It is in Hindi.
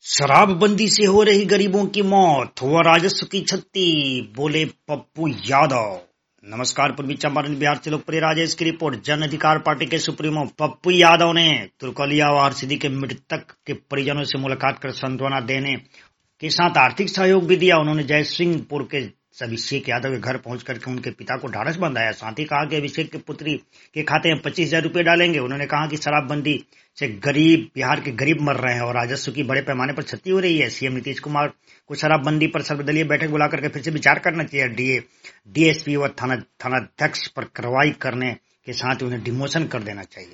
शराबबंदी से हो रही गरीबों की मौत, हुआ राजस्व की क्षति, बोले पप्पू यादव। नमस्कार, पूर्वी चंपारण बिहार से लोकप्रिय राजेश की रिपोर्ट। जन अधिकार पार्टी के सुप्रीमो पप्पू यादव ने तुर्कलिया और हरसिद्धि के मृतक के परिजनों से मुलाकात कर सांत्वना देने के साथ आर्थिक सहयोग भी दिया। उन्होंने जयसिंहपुर के अभिषेक यादव के घर पहुंच करके उनके पिता को ढाढ़स बंधाया। साथ ही कहा कि अभिषेक की पुत्री के खाते में 25,000 रुपए डालेंगे। उन्होंने कहा कि शराबबंदी से बिहार के गरीब मर रहे हैं और राजस्व की बड़े पैमाने पर क्षति हो रही है। सीएम नीतीश कुमार को शराबबंदी पर सर्वदलीय बैठक बुलाकर के फिर से विचार करना चाहिए। डीएसपी व थानाध्यक्ष पर कार्रवाई करने के साथ उन्हें डिमोशन कर देना चाहिए।